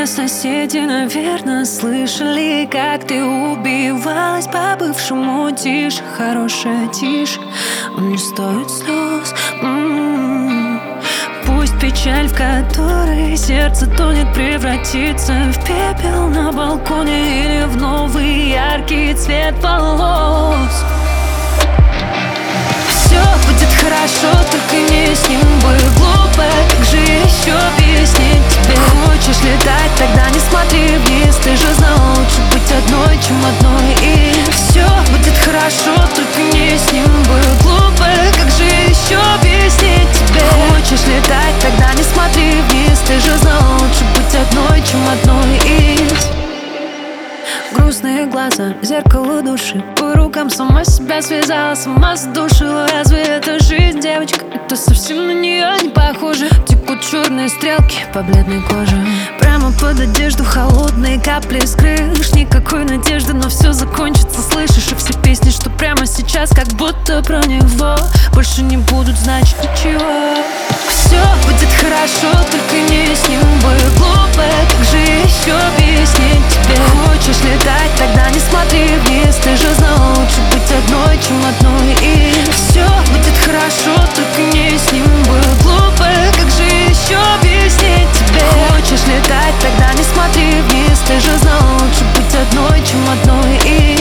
Все соседи, наверное, слышали, как ты убивалась по бывшему. Тише, хорошая тише, он не стоит слез. Пусть печаль, в которой сердце тонет, превратится в пепел на балконе или в новый яркий цвет волос. Все будет хорошо, только не с ним. Было глупо, как же еще объяснить тебе? Хочешь летать, тогда не смотри вниз. Ты же знала, лучше быть одной, чем одной. И все будет хорошо, только не с ним. Было глупо, как же еще объяснить тебе? Хочешь летать, тогда не смотри вниз. Ты же знала, лучше быть одной, чем одной из. Грустные глаза, зеркало души. По рукам сама себя связала, сама задушила. Разве это жизнь, девочка? Это совсем на нее не похоже. Текут черные стрелки по бледной коже. Прямо под одежду холодные капли с крыш. Никакой надежды, но все закончится, слышишь? И все песни, что прямо сейчас, как будто про него, больше не будут значить ничего. Все будет хорошо, только не с ним. Было глупо, как же еще объяснить тебе? Хочешь летать, тогда не смотри вниз. Ты же знала, лучше быть одной, чем одной. И все будет хорошо, только не с ним. Было глупо, как же еще объяснить тебе? Хочешь летать, тогда не смотри вниз. Ты же знала, лучше быть одной, чем одной. И